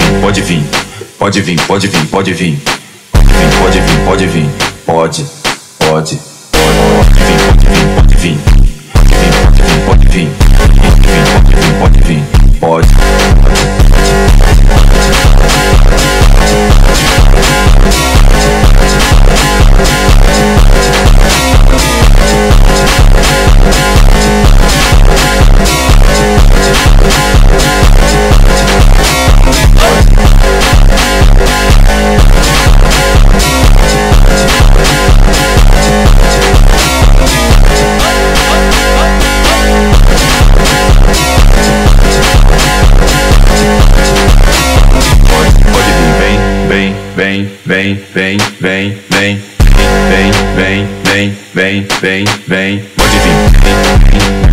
pode vir, pode vir, pode vir, pode vir, pode vir, pode vir, pode, pode, pode vir, pode vir, pode vir, pode vir, pode, vem, vem, vem, vem, vem, vem, vem, vem, vem, vem, vem, pode vir.